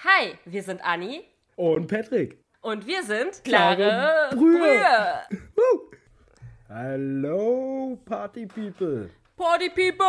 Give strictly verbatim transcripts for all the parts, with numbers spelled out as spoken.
Hi, wir sind Anni und Patrick. Und wir sind klare, klare Brühe. Brühe. Hallo, Party People. Party People.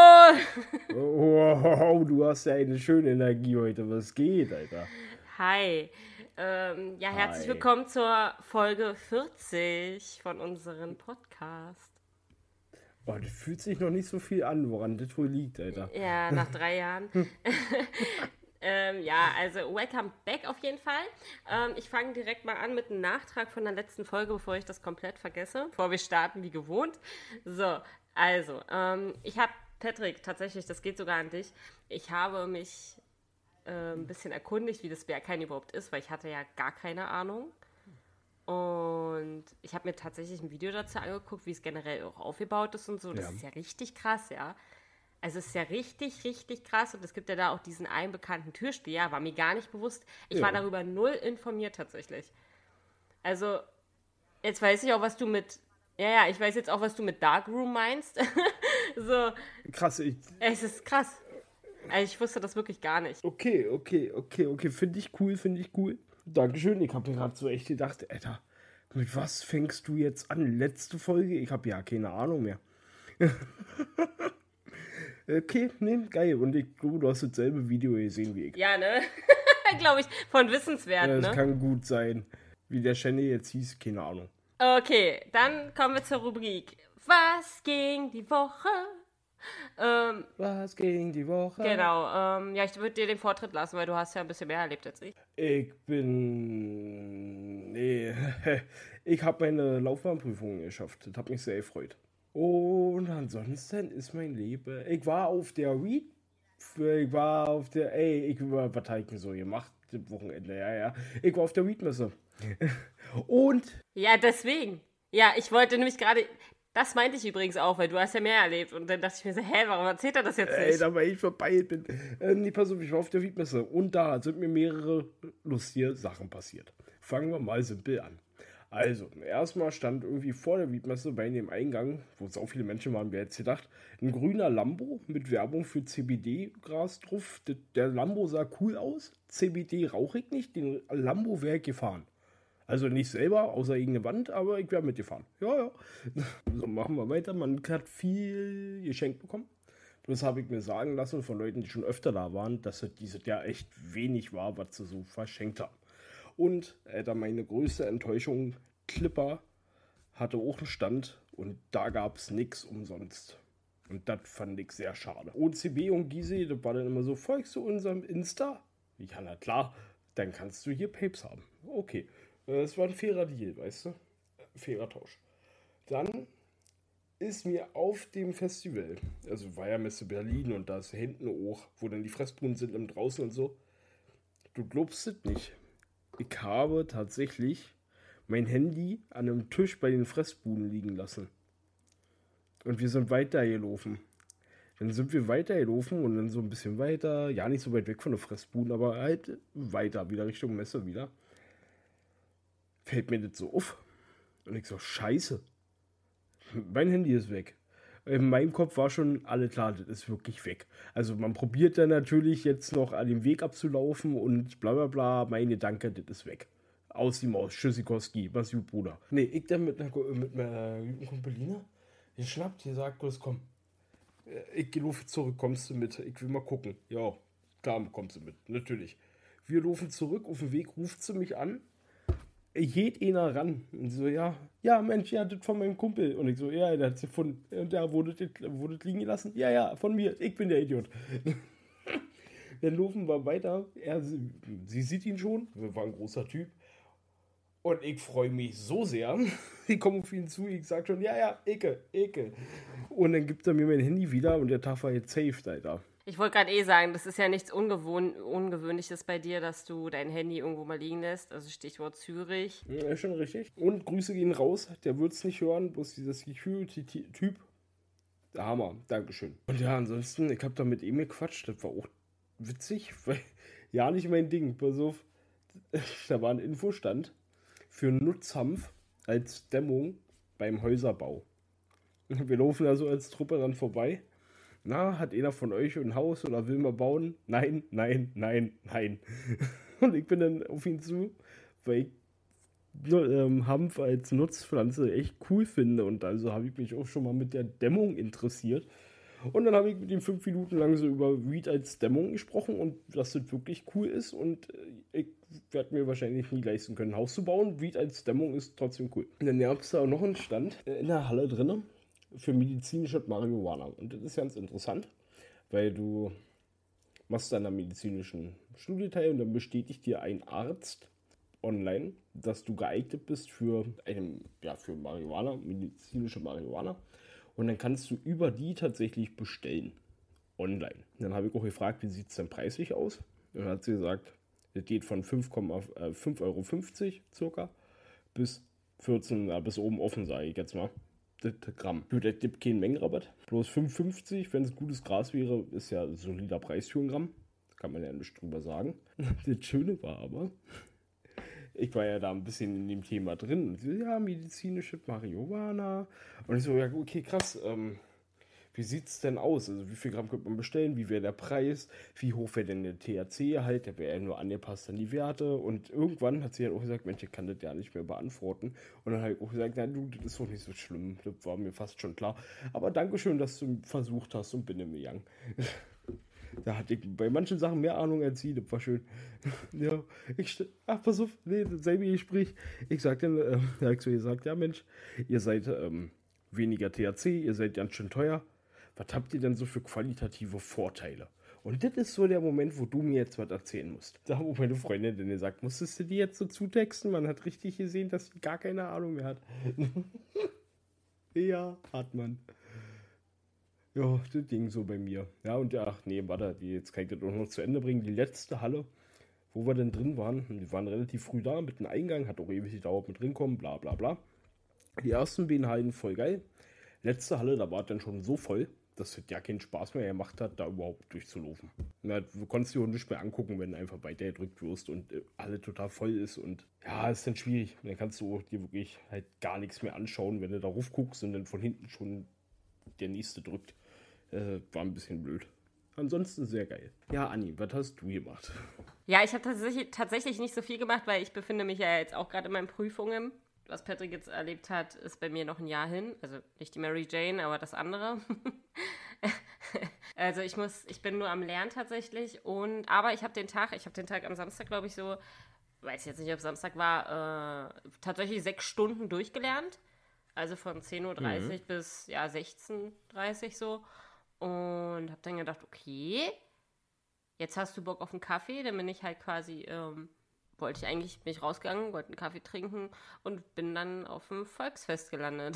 Wow, du hast ja eine schöne Energie heute. Was geht, Alter? Hi. Ähm, ja, herzlich Hi. willkommen zur Folge vierzig von unserem Podcast. Oh, das fühlt sich noch nicht so viel an, woran das wohl liegt, Alter. Ja, nach drei Jahren. ähm, ja, also welcome back auf jeden Fall. Ähm, ich fange direkt mal an mit einem Nachtrag von der letzten Folge, bevor ich das komplett vergesse, bevor wir starten wie gewohnt. So, also, ähm, ich habe, Patrick, tatsächlich, das geht sogar an dich, ich habe mich äh, ein bisschen erkundigt, wie das Berghain überhaupt ist, weil ich hatte ja gar keine Ahnung. Und ich habe mir tatsächlich ein Video dazu angeguckt, wie es generell auch aufgebaut ist und so. Das Ja. ist ja richtig krass, ja. Also es ist ja richtig, richtig krass. Und es gibt ja da auch diesen einen bekannten Türsteher, war mir gar nicht bewusst. Ich Ja. war darüber null informiert tatsächlich. Also, jetzt weiß ich auch, was du mit... Ja, ja, ich weiß jetzt auch, was du mit Darkroom meinst. So, Krass, ich, es ist krass. Also ich wusste das wirklich gar nicht. okay, okay, okay, okay, finde ich cool, finde ich cool. Dankeschön, ich habe mir gerade so echt gedacht, Alter, mit was fängst du jetzt an? Letzte Folge? Ich habe ja keine Ahnung mehr. Okay, ne, geil. Und ich glaube, du hast dasselbe Video gesehen wie ich. Ja, ne? Glaube ich, von Wissenswert, Ja, das ne? kann gut sein. Wie der Channel jetzt hieß, keine Ahnung. Okay, dann kommen wir zur Rubrik. Was ging die Woche? Ähm, Was ging die Woche? genau, ähm, ja, ich würde dir den Vortritt lassen, weil du hast ja ein bisschen mehr erlebt als ich. Ich bin... Nee, ich habe meine Laufbahnprüfung geschafft. Das hat mich sehr gefreut. Und ansonsten ist mein Leben... Ich war auf der Read... Ich war auf der... Ey, ich war... Was habe ich denn so gemacht? Das Wochenende, ja, ja. Ich war auf der Read-Messe. Und... Ja, deswegen. Ja, ich wollte nämlich gerade... Das meinte ich übrigens auch, weil du hast ja mehr erlebt. Und dann dachte ich mir so, hä, warum erzählt er das jetzt Ey, nicht? da war ich vorbei bin. Äh, nee, pass auf, ich war auf der Read-Messe. Und da sind mir mehrere lustige Sachen passiert. Fangen wir mal simpel an. Also, erstmal stand irgendwie vor der Read-Messe bei dem Eingang, wo so viele Menschen waren, wer jetzt gedacht, ein grüner Lambo mit Werbung für C B D-Gras drauf. D- Der Lambo sah cool aus, C B D rauche ich nicht, den Lambo wäre ich gefahren. Also nicht selber, außer irgendeine Wand, aber ich wäre mitgefahren. Ja, ja. So, machen wir weiter. Man hat viel geschenkt bekommen. Das habe ich mir sagen lassen von Leuten, die schon öfter da waren, dass es dieses Jahr echt wenig war, was sie so verschenkt haben. Und äh, da meine größte Enttäuschung, Clipper hatte auch einen Stand und da gab es nichts umsonst. Und das fand ich sehr schade. O C B und Gysi, das war dann immer so, folgst du unserem Insta? Ja, na klar, dann kannst du hier Papes haben. Okay, es war ein fairer Deal, weißt du? Fairer Tausch. Dann ist mir auf dem Festival, also war ja Messe Berlin und da ist hinten hoch, wo dann die Fressbuden sind im Draußen und so. Du glaubst es nicht. Ich habe tatsächlich mein Handy an einem Tisch bei den Fressbuden liegen lassen. Und wir sind weitergelaufen. Dann sind wir weitergelaufen und dann so ein bisschen weiter, ja nicht so weit weg von der Fressbuden, aber halt weiter, wieder Richtung Messe wieder. Fällt mir das so auf. Und ich so, scheiße. Mein Handy ist weg. In meinem Kopf war schon, alle klar, das ist wirklich weg. Also man probiert dann natürlich jetzt noch an dem Weg abzulaufen und bla bla bla. Mein Gedanke, das ist weg. Aus die Maus, Tschüssikowski, was gut, Bruder. Nee, ich dann mit einer, mit einer guten Kumpeline, die schnappt, die sagt, los komm. Ich geh laufe zurück, kommst du mit? Ich will mal gucken. Ja, klar kommst du mit, natürlich. Wir laufen zurück, auf dem Weg ruft sie mich an. Geht einer ran. Und so, ja, ja, Mensch, ja, das von meinem Kumpel. Und ich so, ja, der hat sie von, und der wurde das, wurde das liegen gelassen. Ja, ja, von mir, ich bin der Idiot. Dann laufen wir weiter. Er, sie, sie sieht ihn schon, war ein großer Typ. Und ich freue mich so sehr. Ich komme auf ihn zu, ich sage schon, ja, ja, Ecke, Ecke. Und dann gibt er mir mein Handy wieder und der Tag war jetzt saved, Alter. Ich wollte gerade eh sagen, das ist ja nichts Ungewohn- Ungewöhnliches bei dir, dass du dein Handy irgendwo mal liegen lässt. Also Stichwort Zürich. Ja, ist schon richtig. Und Grüße gehen raus. Der wird es nicht hören, bloß dieser Security-Typ. Der Hammer, Dankeschön. Und ja, ansonsten, ich habe da mit ihm gequatscht. Das war auch witzig, weil ja nicht mein Ding. Pass auf, da war ein Infostand für Nutzhanf als Dämmung beim Häuserbau. Wir laufen da so als Truppe dann vorbei. Na, hat einer von euch ein Haus oder will mal bauen? Nein, nein, nein, nein. Und ich bin dann auf ihn zu, weil ich ähm, Hanf als Nutzpflanze echt cool finde. Und also habe ich mich auch schon mal mit der Dämmung interessiert. Und dann habe ich mit ihm fünf Minuten lang so über Weed als Dämmung gesprochen und dass das wirklich cool ist. Und ich werde mir wahrscheinlich nie leisten können, ein Haus zu bauen. Weed als Dämmung ist trotzdem cool. Und dann gab es da auch noch einen Stand in der Halle drin für medizinische Marihuana. Und das ist ganz interessant, weil du machst dann einen medizinischen Studienteil und dann bestätigt dir ein Arzt online, dass du geeignet bist für, eine, ja, für Marihuana, medizinische Marihuana. Und dann kannst du über die tatsächlich bestellen. Online. Dann habe ich auch gefragt, wie sieht es denn preislich aus? Dann hat sie gesagt, das geht von fünf Euro fünfzig circa bis vierzehn, ja, bis oben offen, sage ich jetzt mal. Das Gramm. Gut, das gibt keinen Mengenrabatt. Bloß fünf fünfzig, wenn es gutes Gras wäre, ist ja ein solider Preis für ein Gramm. Das kann man ja nicht drüber sagen. Das Schöne war aber, ich war ja da ein bisschen in dem Thema drin. Und so, ja, medizinische Marihuana. Und ich so, ja, okay, krass. Ähm, wie sieht's denn aus? Also, wie viel Gramm könnte man bestellen? Wie wäre der Preis? Wie hoch wäre denn der T H C-Gehalt? Der wäre ja nur angepasst an die Werte. Und irgendwann hat sie halt auch gesagt, Mensch, ich kann das ja nicht mehr beantworten. Und dann habe ich auch gesagt, na du, das ist doch nicht so schlimm. Das war mir fast schon klar. Aber Dankeschön, dass du versucht hast und bin im Young. Da hatte ich bei manchen Sachen mehr Ahnung als sie, das war schön. Ja, ich, ach, pass auf, nee, dasselbe Gespräch. Ich sagte, äh, da habe ich so gesagt, ja Mensch, ihr seid ähm, weniger T H C, ihr seid ganz schön teuer. Was habt ihr denn so für qualitative Vorteile? Und das ist so der Moment, wo du mir jetzt was erzählen musst. Da habe meine Freundin dann gesagt, musstest du die jetzt so zutexten? Man hat richtig gesehen, dass sie gar keine Ahnung mehr hat. Ja, hat man. Ja, das ging so bei mir. Ja, und ja, ach nee, warte, die, jetzt kann ich das auch noch zu Ende bringen. Die letzte Halle, wo wir denn drin waren, die waren relativ früh da mit dem Eingang, hat auch ewig gedauert mit drinkommen, bla bla bla. Die ersten beiden Hallen voll geil. Letzte Halle, da war es dann schon so voll, dass es ja keinen Spaß mehr gemacht hat, da überhaupt durchzulaufen. Ja, du konntest dir auch nicht mehr angucken, wenn du einfach weiter gedrückt wirst und äh, alle total voll ist und ja, ist dann schwierig. Dann kannst du dir wirklich halt gar nichts mehr anschauen, wenn du da rauf guckst und dann von hinten schon der nächste drückt. Äh, war ein bisschen blöd. Ansonsten sehr geil. Ja, Anni, was hast du gemacht? Ja, ich habe tatsächlich, tatsächlich nicht so viel gemacht, weil ich befinde mich ja jetzt auch gerade in meinen Prüfungen. Was Patrick jetzt erlebt hat, ist bei mir noch ein Jahr hin. Also nicht die Mary Jane, aber das andere. Also ich muss, ich bin nur am Lernen tatsächlich. Und aber ich habe den Tag, ich habe den Tag am Samstag, glaube ich, so, weiß jetzt nicht, ob Samstag war, äh, tatsächlich sechs Stunden durchgelernt. Also von zehn Uhr dreißig mhm. bis ja, sechzehn Uhr dreißig so. Und habe dann gedacht, okay, jetzt hast du Bock auf einen Kaffee. Dann bin ich halt quasi, ähm, wollte ich eigentlich, bin ich rausgegangen, wollte einen Kaffee trinken und bin dann auf dem Volksfest gelandet.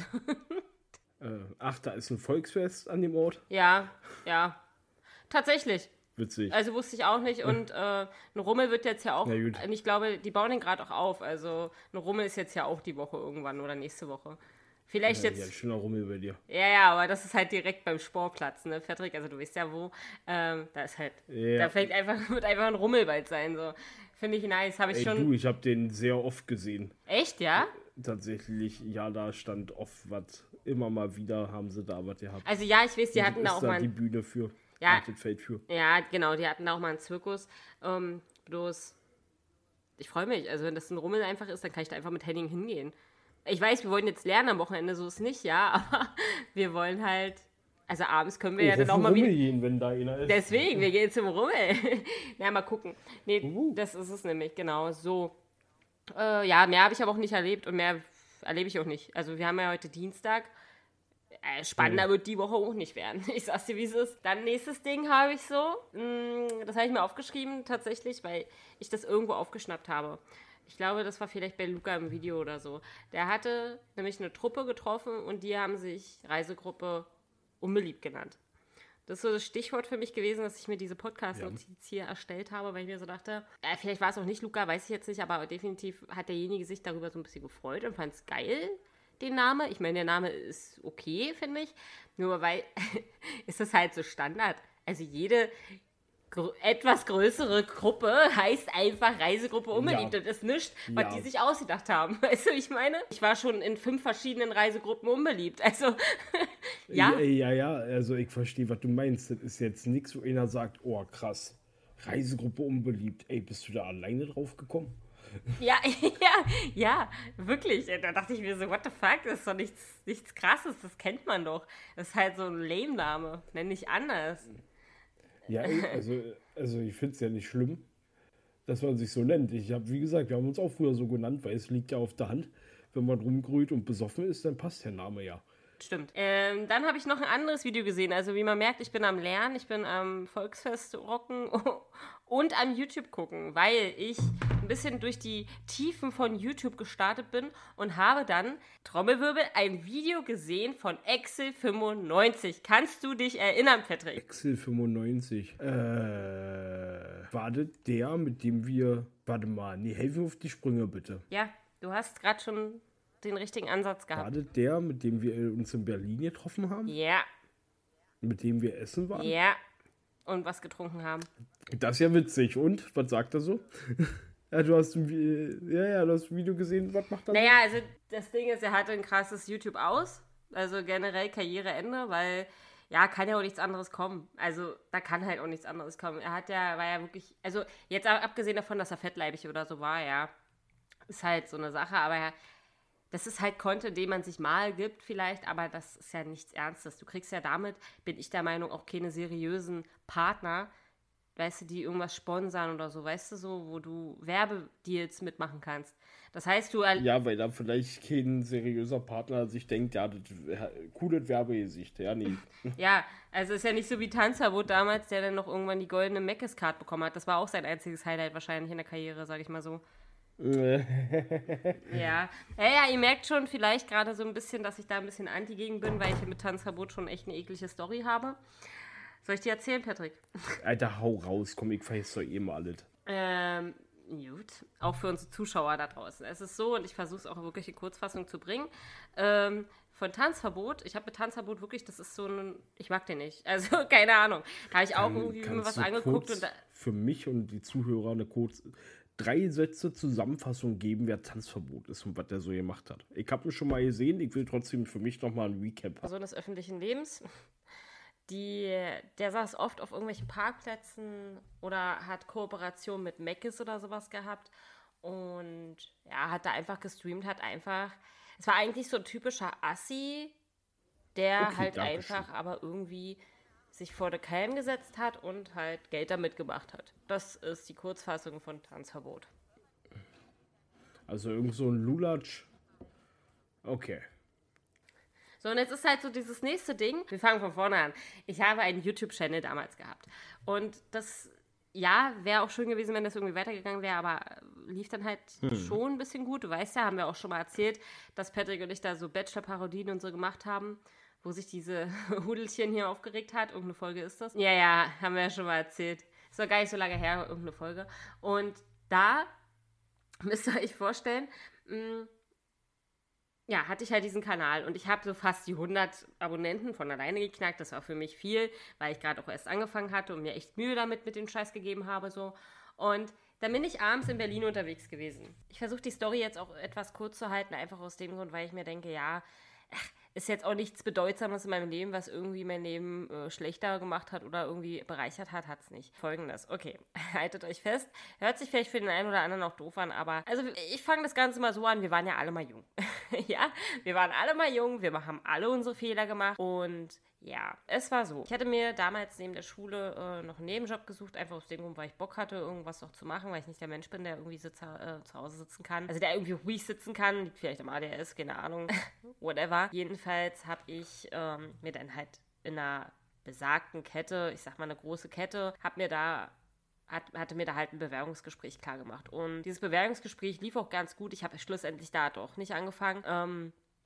äh, ach, da ist ein Volksfest an dem Ort? Ja, ja, tatsächlich. Witzig. Also wusste ich auch nicht. Und äh, ein Rummel wird jetzt ja auch, und ich glaube, die bauen den gerade auch auf. Also ein Rummel ist jetzt ja auch die Woche irgendwann oder nächste Woche. Vielleicht ja, jetzt. Ja, ein schöner Rummel bei dir. Ja, ja, aber das ist halt direkt beim Sportplatz, ne, Patrick? Also du weißt ja wo. Ähm, da ist halt, ja. Da fängt einfach, wird einfach ein Rummel bald sein, so. Finde ich nice. Habe ich Ey, schon. Du, ich habe den sehr oft gesehen. Echt, ja? Tatsächlich, ja, da stand oft was. Immer mal wieder haben sie da was gehabt. Also ja, ich weiß, die hatten da auch da mal. die Bühne für. Ja, das Feld für. Ja, genau, die hatten da auch mal einen Zirkus. Ähm, bloß, ich freue mich. Also wenn das ein Rummel einfach ist, dann kann ich da einfach mit Henning hingehen. Ich weiß, wir wollen jetzt lernen am Wochenende, so ist nicht, ja, aber wir wollen halt, also abends können wir oh, ja dann auch mal wieder gehen, wenn da einer ist. Deswegen, wir gehen zum Rummel. Na, mal gucken. Nee, uh. das ist es nämlich, genau, so. Äh, ja, mehr habe ich aber auch nicht erlebt und mehr erlebe ich auch nicht. Also wir haben ja heute Dienstag. Äh, spannender mhm. wird die Woche auch nicht werden. Ich sag's dir, wie es ist. Dann nächstes Ding habe ich so, mh, das habe ich mir aufgeschrieben tatsächlich, weil ich das irgendwo aufgeschnappt habe. Ich glaube, das war vielleicht bei Luca im Video oder so. Der hatte nämlich eine Truppe getroffen und die haben sich Reisegruppe Unbeliebt genannt. Das ist so das Stichwort für mich gewesen, dass ich mir diese Podcast-Notiz ja. hier erstellt habe, weil ich mir so dachte, äh, vielleicht war es auch nicht Luca, weiß ich jetzt nicht, aber definitiv hat derjenige sich darüber so ein bisschen gefreut und fand es geil, den Namen. Ich meine, der Name ist okay, finde ich. Nur weil ist das halt so Standard. Also jede... gr- etwas größere Gruppe heißt einfach Reisegruppe unbeliebt. Ja. Das ist nichts, was Ja. die sich ausgedacht haben. Weißt du, wie ich meine? Ich war schon in fünf verschiedenen Reisegruppen unbeliebt. Also, ja. Ja, ja, ja, also ich verstehe, was du meinst. Das ist jetzt nichts, wo einer sagt, oh krass, Reisegruppe unbeliebt. Ey, bist du da alleine drauf gekommen? Ja, ja, ja, wirklich. Da dachte ich mir so, what the fuck, das ist doch nichts, nichts Krasses, das kennt man doch. Das ist halt so ein Lame-Name, nenn nicht anders. Ja, ey, also, also ich finde es ja nicht schlimm, dass man sich so nennt. Ich habe, wie gesagt, wir haben uns auch früher so genannt, weil es liegt ja auf der Hand. Wenn man rumgrüht und besoffen ist, dann passt der Name ja. Stimmt. Ähm, dann habe ich noch ein anderes Video gesehen. Also wie man merkt, ich bin am Lernen, ich bin am Volksfest rocken und am YouTube gucken, weil ich ein bisschen durch die Tiefen von YouTube gestartet bin und habe dann, Trommelwirbel, ein Video gesehen von Excel fünfundneunzig. Kannst du dich erinnern, Patrick? Excel fünfundneunzig. Äh, war das der, mit dem wir, warte mal, nee, helfen auf die Sprünge bitte. Ja, du hast gerade schon den richtigen Ansatz War gehabt. das der, mit dem wir uns in Berlin getroffen haben? Ja, Mit dem wir essen waren? ja. Und was getrunken haben. Das ist ja witzig. Und? Was sagt er so? Ja, du hast ein, Vi- ja, ja, du hast ein Video gesehen. Was macht er? Naja, also das Ding ist, er hatte ein krasses YouTube aus. Also generell Karriereende, weil ja, kann ja auch nichts anderes kommen. Also da kann halt auch nichts anderes kommen. Er hat ja, war ja wirklich, also jetzt ab- abgesehen davon, dass er fettleibig oder so war, ja, ist halt so eine Sache, aber er, das ist halt Content, den man sich mal gibt vielleicht, aber das ist ja nichts Ernstes. Du kriegst ja damit, bin ich der Meinung, auch keine seriösen Partner, weißt du, die irgendwas sponsern oder so, weißt du, so, wo du Werbedeals mitmachen kannst. Das heißt, du... al- Ja, weil da vielleicht kein seriöser Partner sich denkt, ja, das cooles Werbegesicht. Ja, nee. Ja, also ist ja nicht so wie Tanzverbot damals, der dann noch irgendwann die goldene Meckes-Card bekommen hat. Das war auch sein einziges Highlight wahrscheinlich in der Karriere, sag ich mal so. Ja. Ja, ja, ihr merkt schon vielleicht gerade so ein bisschen, dass ich da ein bisschen anti gegen bin, weil ich hier mit Tanzverbot schon echt eine eklige Story habe. Soll ich dir erzählen, Patrick? Alter, hau raus, komm, ich verheiß doch eh mal alles. Ähm, gut. Auch für unsere Zuschauer da draußen. Es ist so, und ich versuche es auch wirklich in Kurzfassung zu bringen, ähm, von Tanzverbot, ich habe mit Tanzverbot wirklich, das ist so ein, ich mag den nicht. Also, keine Ahnung. Da habe ich auch irgendwie mir was du angeguckt kurz und da, für mich und die Zuhörer eine kurz drei Sätze Zusammenfassung geben, wer Tanzverbot ist und was der so gemacht hat. Ich habe ihn schon mal gesehen, ich will trotzdem für mich nochmal ein Recap haben. Person des öffentlichen Lebens, die, der saß oft auf irgendwelchen Parkplätzen oder hat Kooperation mit Mc's oder sowas gehabt und ja, hat da einfach gestreamt, hat einfach, es war eigentlich so ein typischer Assi, der Okay, halt danke einfach schön. aber irgendwie sich vor der Cam gesetzt hat und halt Geld damit gemacht hat. Das ist die Kurzfassung von Tanzverbot. Also irgend so ein Lulatsch. Okay. So, und jetzt ist halt so dieses nächste Ding. Wir fangen von vorne an. Ich habe einen YouTube-Channel damals gehabt. Und das, ja, wäre auch schön gewesen, wenn das irgendwie weitergegangen wäre, aber lief dann halt schon ein bisschen gut. Du weißt ja, haben wir auch schon mal erzählt, dass Patrick und ich da so Bachelor-Parodien und so gemacht haben, wo sich diese Hudelchen hier aufgeregt hat. Irgendeine Folge ist das. Ja, ja, haben wir ja schon mal erzählt. Ist doch gar nicht so lange her, irgendeine Folge. Und da müsst ihr euch vorstellen, mh, ja, hatte ich halt diesen Kanal und ich habe so fast die hundert Abonnenten von alleine geknackt. Das war für mich viel, weil ich gerade auch erst angefangen hatte und mir echt Mühe damit mit dem Scheiß gegeben habe. So. Und dann bin ich abends in Berlin unterwegs gewesen. Ich versuche die Story jetzt auch etwas kurz zu halten, einfach aus dem Grund, weil ich mir denke, ja, ach, ist jetzt auch nichts Bedeutsames in meinem Leben, was irgendwie mein Leben äh, schlechter gemacht hat oder irgendwie bereichert hat, hat es nicht. Folgendes, okay, haltet euch fest. Hört sich vielleicht für den einen oder anderen auch doof an, aber also ich fange das Ganze mal so an, wir waren ja alle mal jung. Ja, wir waren alle mal jung, wir haben alle unsere Fehler gemacht und ja, es war so. Ich hatte mir damals neben der Schule äh, noch einen Nebenjob gesucht, einfach aus dem Grund, weil ich Bock hatte, irgendwas noch zu machen, weil ich nicht der Mensch bin, der irgendwie sitz, äh, zu Hause sitzen kann. Also der irgendwie ruhig sitzen kann, liegt vielleicht am A D H S, keine Ahnung, whatever. Jedenfalls habe ich ähm, mir dann halt in einer besagten Kette, ich sag mal eine große Kette, habe mir da Hat, hatte mir da halt ein Bewerbungsgespräch klar gemacht. Und dieses Bewerbungsgespräch lief auch ganz gut. Ich habe schlussendlich da doch nicht angefangen. Ähm,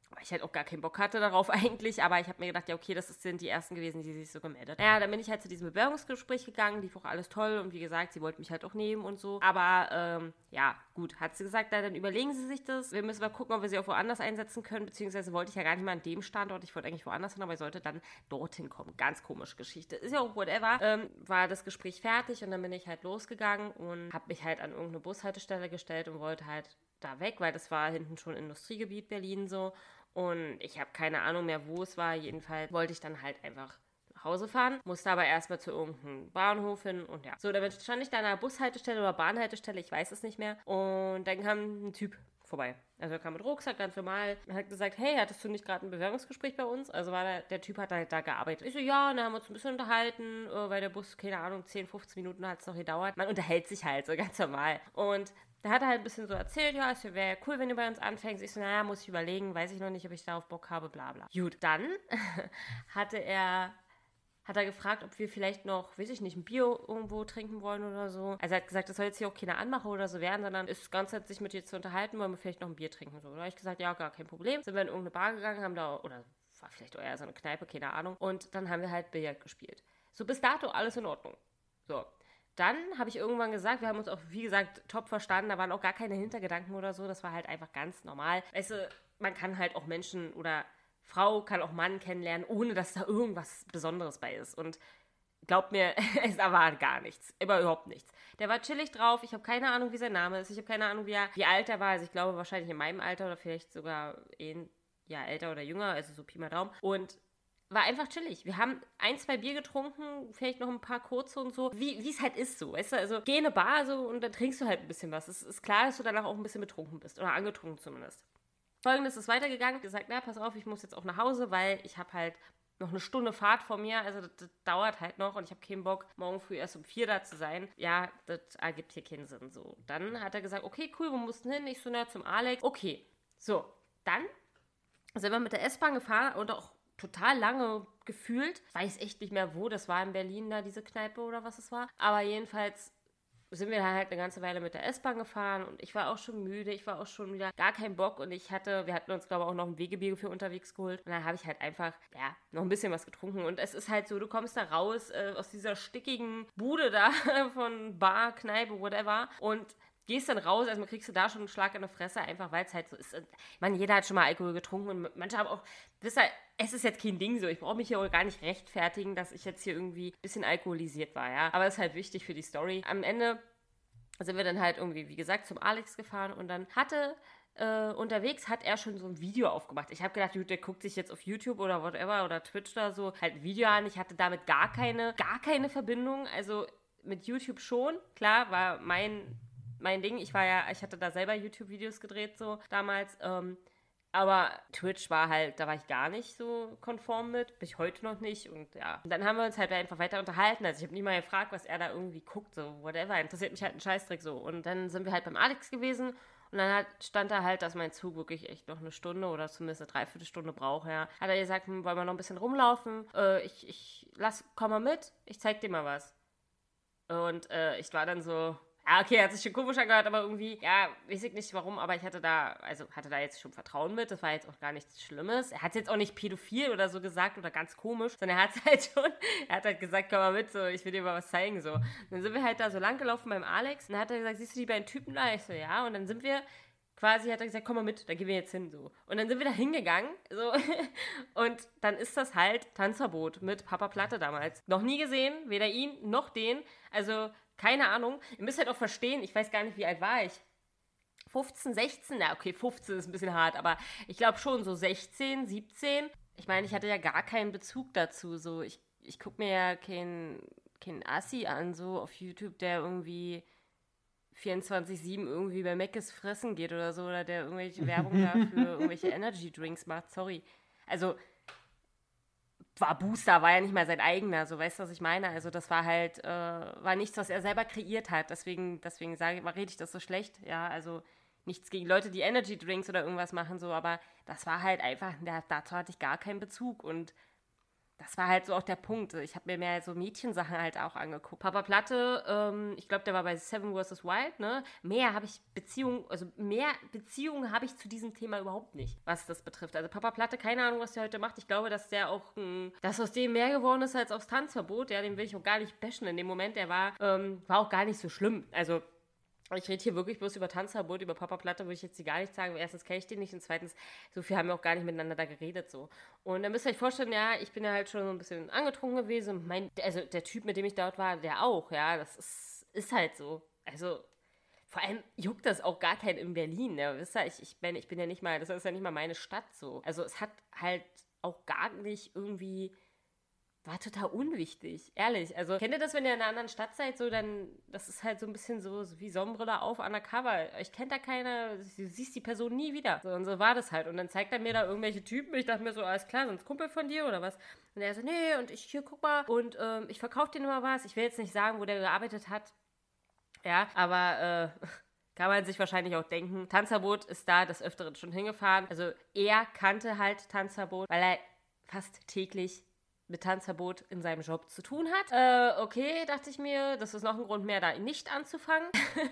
weil ich halt auch gar keinen Bock hatte darauf eigentlich, aber ich habe mir gedacht, ja okay, das sind die ersten gewesen, die sich so gemeldet haben. Ja, dann bin ich halt zu diesem Bewerbungsgespräch gegangen, lief auch alles toll und wie gesagt, sie wollten mich halt auch nehmen und so, aber ähm, ja, gut, hat sie gesagt, na, dann überlegen sie sich das, wir müssen mal gucken, ob wir sie auch woanders einsetzen können, beziehungsweise wollte ich ja gar nicht mal an dem Standort, ich wollte eigentlich woanders hin, aber ich sollte dann dorthin kommen, ganz komische Geschichte, ist ja auch whatever, ähm, war das Gespräch fertig und dann bin ich halt losgegangen und habe mich halt an irgendeine Bushaltestelle gestellt und wollte halt da weg, weil das war hinten schon Industriegebiet Berlin so. Und ich habe keine Ahnung mehr, wo es war. Jedenfalls wollte ich dann halt einfach nach Hause fahren, musste aber erstmal zu irgendeinem Bahnhof hin und ja. So, dann stand ich da an einer Bushaltestelle oder Bahnhaltestelle, ich weiß es nicht mehr. Und dann kam ein Typ vorbei. Also er kam mit Rucksack, ganz normal. Er hat gesagt, hey, hattest du nicht gerade ein Bewerbungsgespräch bei uns? Also war der, der Typ hat halt da gearbeitet. Ich so, ja, und dann haben wir uns ein bisschen unterhalten, weil der Bus, keine Ahnung, zehn, fünfzehn Minuten hat es noch gedauert. Man unterhält sich halt so ganz normal. Und da hat er halt ein bisschen so erzählt, ja, es wäre cool, wenn du bei uns anfängst. Ich so, naja, muss ich überlegen, weiß ich noch nicht, ob ich darauf Bock habe, bla bla. Gut, dann hatte er, hat er gefragt, ob wir vielleicht noch, weiß ich nicht, ein Bier irgendwo trinken wollen oder so. Also er hat gesagt, das soll jetzt hier auch keine Anmache oder so werden, sondern ist ganz nett, sich mit dir zu unterhalten, wollen wir vielleicht noch ein Bier trinken. So. Da habe ich gesagt, ja, gar kein Problem. Sind wir in irgendeine Bar gegangen, haben da, oder war vielleicht auch eher so eine Kneipe, keine Ahnung. Und dann haben wir halt Billard gespielt. So, bis dato alles in Ordnung. So. Dann habe ich irgendwann gesagt, wir haben uns auch, wie gesagt, top verstanden, da waren auch gar keine Hintergedanken oder so, das war halt einfach ganz normal. Weißt du, man kann halt auch Menschen oder Frau kann auch Mann kennenlernen, ohne dass da irgendwas Besonderes bei ist. Und glaubt mir, es war gar nichts, immer überhaupt nichts. Der war chillig drauf, ich habe keine Ahnung, wie sein Name ist, ich habe keine Ahnung, wie, er, wie alt er war, also ich glaube wahrscheinlich in meinem Alter oder vielleicht sogar ein Jahr älter oder jünger, also so Pi mal Daumen. Und war einfach chillig. Wir haben ein, zwei Bier getrunken, vielleicht noch ein paar kurze und so. Wie es halt ist so, weißt du? Also geh in eine Bar so und dann trinkst du halt ein bisschen was. Es ist klar, dass du danach auch ein bisschen betrunken bist. Oder angetrunken zumindest. Folgendes ist weitergegangen. Gesagt, na, pass auf, ich muss jetzt auch nach Hause, weil ich habe halt noch eine Stunde Fahrt vor mir. Also das, das dauert halt noch und ich habe keinen Bock, morgen früh erst um vier da zu sein. Ja, das ergibt hier keinen Sinn. So. Dann hat er gesagt, okay, cool, wo mussten hin? Ich so, na, zum Alex. Okay, so, dann sind wir mit der S-Bahn gefahren und auch total lange gefühlt. Weiß echt nicht mehr, wo. Das war in Berlin da, diese Kneipe oder was es war. Aber jedenfalls sind wir halt eine ganze Weile mit der S-Bahn gefahren und ich war auch schon müde. Ich war auch schon wieder gar keinen Bock und ich hatte, wir hatten uns, glaube ich, auch noch ein Wegebier für unterwegs geholt. Und dann habe ich halt einfach, ja, noch ein bisschen was getrunken. Und es ist halt so, du kommst da raus äh, aus dieser stickigen Bude da von Bar, Kneipe, whatever und gehst dann raus, also kriegst du da schon einen Schlag in die Fresse, einfach weil es halt so ist. Ich meine, jeder hat schon mal Alkohol getrunken und manche haben auch, wisst ihr, es ist jetzt kein Ding so, ich brauche mich hier auch gar nicht rechtfertigen, dass ich jetzt hier irgendwie ein bisschen alkoholisiert war, ja. Aber es ist halt wichtig für die Story. Am Ende sind wir dann halt irgendwie, wie gesagt, zum Alex gefahren und dann hatte, äh, unterwegs hat er schon so ein Video aufgemacht. Ich habe gedacht, gut, der guckt sich jetzt auf YouTube oder whatever oder Twitch oder so halt ein Video an. Ich hatte damit gar keine, gar keine Verbindung, also mit YouTube schon, klar, war mein mein Ding. Ich war ja, ich hatte da selber YouTube-Videos gedreht, so damals. Ähm, aber Twitch war halt, da war ich gar nicht so konform mit. Bin ich heute noch nicht. Und ja. Und dann haben wir uns halt einfach weiter unterhalten. Also ich habe nie mal gefragt, was er da irgendwie guckt, so whatever. Interessiert mich halt ein Scheißdreck so. Und dann sind wir halt beim Alex gewesen. Und dann hat, stand da halt, dass mein Zug wirklich echt noch eine Stunde oder zumindest eine Dreiviertelstunde braucht, ja. Hat er gesagt, hm, wollen wir noch ein bisschen rumlaufen? Äh, ich, ich, lass, komm mal mit. Ich zeig dir mal was. Und äh, ich war dann so, ja, okay, hat sich schon komisch angehört, aber irgendwie, ja, weiß ich nicht warum, aber ich hatte da, also hatte da jetzt schon Vertrauen mit, das war jetzt auch gar nichts Schlimmes. Er hat jetzt auch nicht pädophil oder so gesagt oder ganz komisch, sondern er hat halt schon, er hat halt gesagt, komm mal mit, so, ich will dir mal was zeigen, so. Und dann sind wir halt da so lang gelaufen beim Alex und dann hat er gesagt, siehst du die beiden Typen da? Ich so, ja, und dann sind wir quasi, hat er gesagt, komm mal mit, da gehen wir jetzt hin, so. Und dann sind wir da hingegangen, so, und dann ist das halt Tanzverbot mit Papa Platte damals. Noch nie gesehen, weder ihn noch den, also keine Ahnung. Ihr müsst halt auch verstehen, ich weiß gar nicht, wie alt war ich. fünfzehn, sechzehn? Na, okay, fünfzehn ist ein bisschen hart, aber ich glaube schon so sechzehn, siebzehn. Ich meine, ich hatte ja gar keinen Bezug dazu. So, ich, ich gucke mir ja keinen kein Assi an, so auf YouTube, der irgendwie vierundzwanzig sieben irgendwie bei Mc's fressen geht oder so, oder der irgendwelche Werbung da für irgendwelche Energy Drinks macht. Sorry. Also, war Booster, war ja nicht mal sein eigener, so, weißt du, was ich meine? Also das war halt, äh, war nichts, was er selber kreiert hat, deswegen, deswegen sage ich, rede ich das so schlecht, ja, also nichts gegen Leute, die Energy Drinks oder irgendwas machen, so, aber das war halt einfach, ja, dazu hatte ich gar keinen Bezug und das war halt so auch der Punkt. Ich habe mir mehr so Mädchensachen halt auch angeguckt. Papa Platte, ähm, ich glaube, der war bei Seven versus. Wild, ne? Mehr habe ich Beziehungen, also mehr Beziehungen habe ich zu diesem Thema überhaupt nicht, was das betrifft. Also Papa Platte, keine Ahnung, was der heute macht. Ich glaube, dass der auch, mh, dass aus dem mehr geworden ist als aufs Tanzverbot. Ja, den will ich auch gar nicht bashen in dem Moment. Der war, ähm, war auch gar nicht so schlimm. Also ich rede hier wirklich bloß über Tanzverbot, über Papa Platte würde ich jetzt gar nicht sagen. Erstens kenne ich den nicht und zweitens, so viel haben wir auch gar nicht miteinander da geredet. So. Und dann müsst ihr euch vorstellen, ja, ich bin ja halt schon so ein bisschen angetrunken gewesen. Mein, also der Typ, mit dem ich dort war, der auch, ja, das ist, ist halt so. Also vor allem juckt das auch gar keinen in Berlin. Ja, wisst ihr, ich, ich, bin, ich bin ja nicht mal, das ist ja nicht mal meine Stadt so. Also es hat halt auch gar nicht irgendwie... War total unwichtig, ehrlich. Also, kennt ihr das, wenn ihr in einer anderen Stadt seid, so dann, das ist halt so ein bisschen so, so wie Sonnenbrille auf undercover. Ich kennt da keiner, du siehst die Person nie wieder. So, und so war das halt. Und dann zeigt er mir da irgendwelche Typen. Ich dachte mir so, alles klar, sind es Kumpel von dir oder was? Und er so, nee, und ich, hier, guck mal, und ähm, ich verkaufe dir immer was. Ich will jetzt nicht sagen, wo der gearbeitet hat. Ja, aber, äh, kann man sich wahrscheinlich auch denken. Tanzverbot ist da des Öfteren schon hingefahren. Also, er kannte halt Tanzverbot, weil er fast täglich mit Tanzverbot in seinem Job zu tun hat. Äh, okay, dachte ich mir, das ist noch ein Grund mehr, da nicht anzufangen.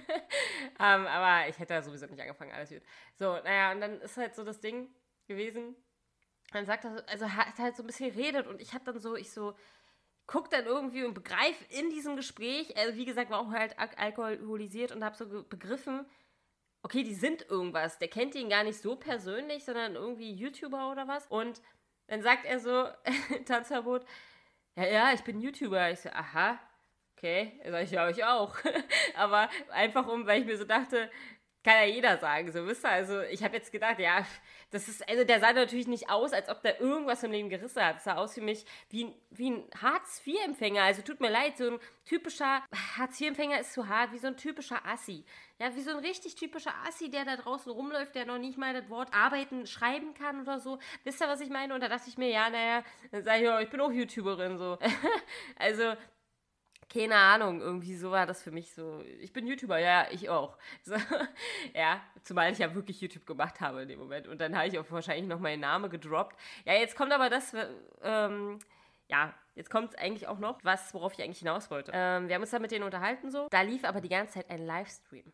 ähm, aber ich hätte da sowieso nicht angefangen, alles gut. So, naja, und dann ist halt so das Ding gewesen, dann sagt er, also hat halt so ein bisschen geredet und ich hab dann so, ich so, guck dann irgendwie und begreif in diesem Gespräch, also wie gesagt, war auch halt alkoholisiert und hab so ge- begriffen, okay, die sind irgendwas. Der kennt ihn gar nicht so persönlich, sondern irgendwie YouTuber oder was. Und dann sagt er so, Tanzverbot, ja, ja, ich bin YouTuber. Ich so, aha, okay. Sag ich, ja, ich auch. Aber einfach um, weil ich mir so dachte, kann ja jeder sagen, so, wisst ihr, also ich habe jetzt gedacht, ja, das ist, also der sah natürlich nicht aus, als ob der irgendwas im Leben gerissen hat. Das sah aus für mich wie, wie ein Hartz vier Empfänger, also tut mir leid, so ein typischer, Hartz vier Empfänger ist zu hart, wie so ein typischer Assi. Ja, wie so ein richtig typischer Assi, der da draußen rumläuft, der noch nicht mal das Wort arbeiten, schreiben kann oder so. Wisst ihr, was ich meine? Und da dachte ich mir, ja, naja, dann sag ich, ja, ich bin auch YouTuberin, so. Also, keine Ahnung, irgendwie so war das für mich so. Ich bin YouTuber, ja, ich auch. So, ja, zumal ich ja wirklich YouTube gemacht habe in dem Moment. Und dann habe ich auch wahrscheinlich noch meinen Namen gedroppt. Ja, jetzt kommt aber das, ähm, ja, jetzt kommt eigentlich auch noch was, worauf ich eigentlich hinaus wollte. Ähm, wir haben uns da mit denen unterhalten so. Da lief aber die ganze Zeit ein Livestream.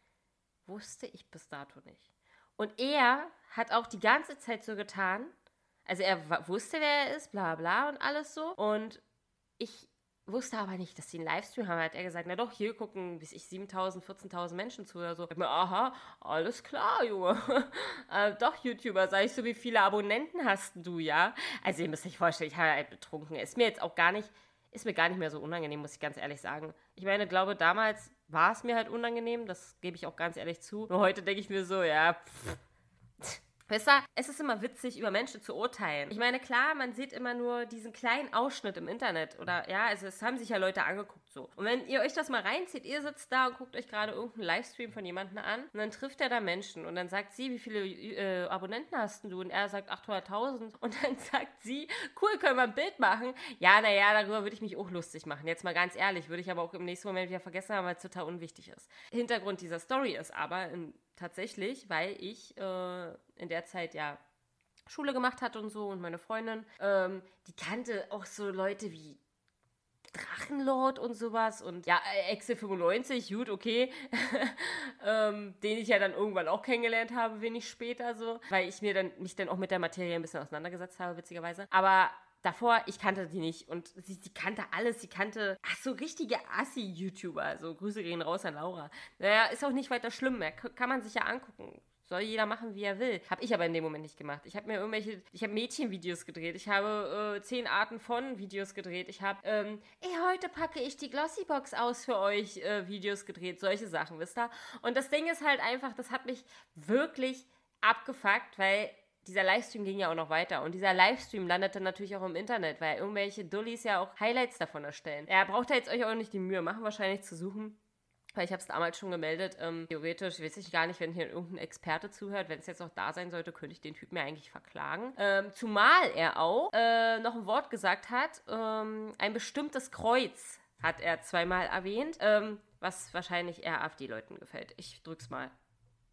Wusste ich bis dato nicht. Und er hat auch die ganze Zeit so getan, also er w- wusste, wer er ist, bla bla und alles so. Und ich wusste aber nicht, dass die einen Livestream haben. Hat er gesagt, na doch, hier gucken, bis ich siebentausend, vierzehntausend Menschen zu oder so. Ich hab mir, aha, alles klar, Junge. äh, doch, YouTuber, sag ich so, wie viele Abonnenten hast du, ja? Also ihr müsst euch vorstellen, ich habe halt betrunken. Ist mir jetzt auch gar nicht, ist mir gar nicht mehr so unangenehm, muss ich ganz ehrlich sagen. Ich meine, glaube, damals war es mir halt unangenehm, das gebe ich auch ganz ehrlich zu. Nur heute denke ich mir so, ja, pff. Weißt du, es ist immer witzig, über Menschen zu urteilen. Ich meine, klar, man sieht immer nur diesen kleinen Ausschnitt im Internet. Oder ja, also es haben sich ja Leute angeguckt so. Und wenn ihr euch das mal reinzieht, ihr sitzt da und guckt euch gerade irgendeinen Livestream von jemandem an und dann trifft er da Menschen und dann sagt sie, wie viele äh, Abonnenten hast du? Und er sagt achthunderttausend und dann sagt sie, cool, können wir ein Bild machen? Ja, naja, darüber würde ich mich auch lustig machen. Jetzt mal ganz ehrlich, würde ich aber auch im nächsten Moment wieder vergessen haben, weil es total unwichtig ist. Hintergrund dieser Story ist aber in tatsächlich, weil ich äh, in der Zeit ja Schule gemacht hatte und so und meine Freundin, ähm, die kannte auch so Leute wie Drachenlord und sowas und ja, Excel fünfundneunzig, gut, okay, ähm, den ich ja dann irgendwann auch kennengelernt habe, wenig später so, weil ich mir dann mich dann auch mit der Materie ein bisschen auseinandergesetzt habe, witzigerweise, aber davor, ich kannte die nicht und sie, sie kannte alles, sie kannte, ach so richtige Assi-YouTuber, so Grüße gehen raus an Laura. Naja, ist auch nicht weiter schlimm mehr, kann man sich ja angucken. Soll jeder machen, wie er will. Habe ich aber in dem Moment nicht gemacht. Ich habe mir irgendwelche, ich habe Mädchenvideos gedreht, ich habe äh, zehn Arten von Videos gedreht, ich habe, ähm, ey, heute packe ich die Glossybox aus für euch, äh, Videos gedreht, solche Sachen, wisst ihr? Und das Ding ist halt einfach, das hat mich wirklich abgefuckt, weil dieser Livestream ging ja auch noch weiter. Und dieser Livestream landete natürlich auch im Internet, weil irgendwelche Dullis ja auch Highlights davon erstellen. Er braucht ja jetzt euch auch nicht die Mühe machen, wahrscheinlich zu suchen. Weil ich habe es damals schon gemeldet. Ähm, theoretisch weiß ich gar nicht, wenn hier irgendein Experte zuhört. Wenn es jetzt noch da sein sollte, könnte ich den Typ mir eigentlich verklagen. Ähm, zumal er auch äh, noch ein Wort gesagt hat. Ähm, ein bestimmtes Kreuz hat er zweimal erwähnt. Ähm, was wahrscheinlich eher AfD-Leuten gefällt. Ich drück's mal.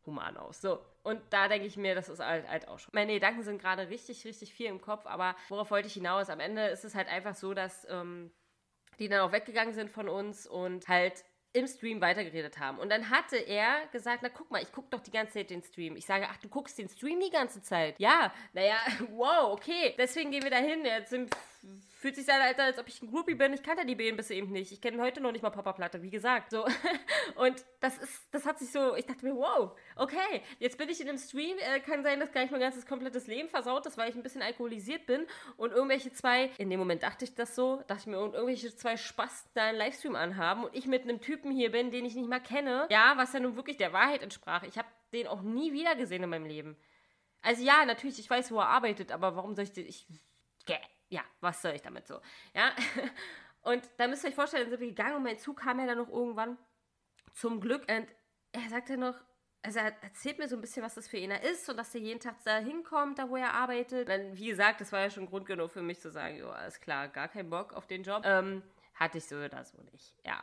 human aus. So, und da denke ich mir, das ist halt, halt auch schon. Meine Gedanken sind gerade richtig, richtig viel im Kopf, aber worauf wollte ich hinaus? Am Ende ist es halt einfach so, dass ähm, die dann auch weggegangen sind von uns und halt im Stream weitergeredet haben. Und dann hatte er gesagt, na guck mal, ich gucke doch die ganze Zeit den Stream. Ich sage, ach, du guckst den Stream die ganze Zeit? Ja, naja, wow, okay. Deswegen gehen wir da hin. Jetzt sind, fühlt sich an, als ob ich ein Groupie bin. Ich kannte die Bären bis eben nicht. Ich kenne heute noch nicht mal Papa Platte, wie gesagt. So. Und das ist, das hat sich so, ich dachte mir, wow, okay, jetzt bin ich in einem Stream. Äh, kann sein, dass gleich mein ganzes komplettes Leben versaut ist, weil ich ein bisschen alkoholisiert bin und irgendwelche zwei, in dem Moment dachte ich das so, dachte ich mir, und irgendwelche zwei Spasten da einen Livestream anhaben und ich mit einem Typen hier bin, den ich nicht mal kenne. Ja, was ja nun wirklich der Wahrheit entsprach. Ich habe den auch nie wieder gesehen in meinem Leben. Also ja, natürlich, ich weiß, wo er arbeitet, aber warum soll ich den, ich, ja, was soll ich damit so? Ja, und da müsst ihr euch vorstellen, dann sind wir gegangen und mein Zug kam ja dann noch irgendwann zum Glück und er sagte noch, also er erzählt mir so ein bisschen, was das für ihn ist und dass er jeden Tag da hinkommt, da wo er arbeitet. Dann, wie gesagt, das war ja schon Grund genug für mich zu sagen, jo, alles klar, gar keinen Bock auf den Job. Ähm, hatte ich so oder so nicht, ja.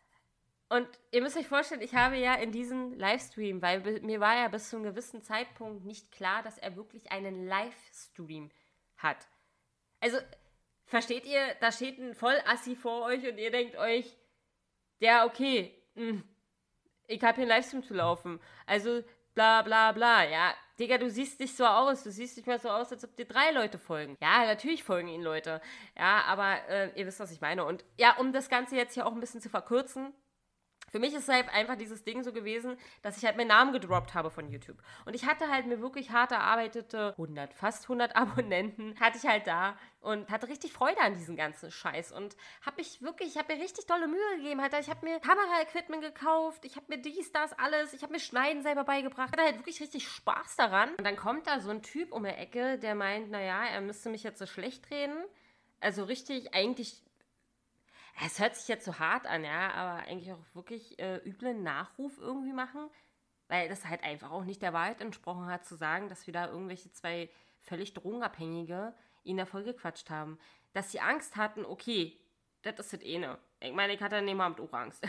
Und ihr müsst euch vorstellen, ich habe ja in diesem Livestream, weil mir war ja bis zu einem gewissen Zeitpunkt nicht klar, dass er wirklich einen Livestream hat. Also, versteht ihr, da steht ein Vollassi vor euch und ihr denkt euch, ja, okay, mh, ich habe hier einen Livestream zu laufen. Also, bla bla bla, ja. Digga, du siehst nicht so aus. Du siehst nicht mal so aus, als ob dir drei Leute folgen. Ja, natürlich folgen ihnen Leute. Ja, aber äh, ihr wisst, was ich meine. Und ja, um das Ganze jetzt hier auch ein bisschen zu verkürzen, für mich ist es halt einfach dieses Ding so gewesen, dass ich halt meinen Namen gedroppt habe von YouTube. Und ich hatte halt mir wirklich hart erarbeitete hundert, fast hundert Abonnenten, hatte ich halt da und hatte richtig Freude an diesem ganzen Scheiß. Und habe mich wirklich, ich habe mir richtig dolle Mühe gegeben. Alter. Ich habe mir Kameraequipment gekauft, ich habe mir dies, das, alles, ich habe mir Schneiden selber beigebracht. Ich hatte halt wirklich richtig Spaß daran. Und dann kommt da so ein Typ um die Ecke, der meint, naja, er müsste mich jetzt so schlecht reden. Also richtig, eigentlich... Es hört sich jetzt so hart an, ja, aber eigentlich auch wirklich äh, üblen Nachruf irgendwie machen, weil das halt einfach auch nicht der Wahrheit entsprochen hat, zu sagen, dass wir da irgendwelche zwei völlig Drogenabhängige ihn da vollgequatscht haben. Dass sie Angst hatten, okay, das ist das eine. Ich meine, ich hatte an dem Abend auch Angst.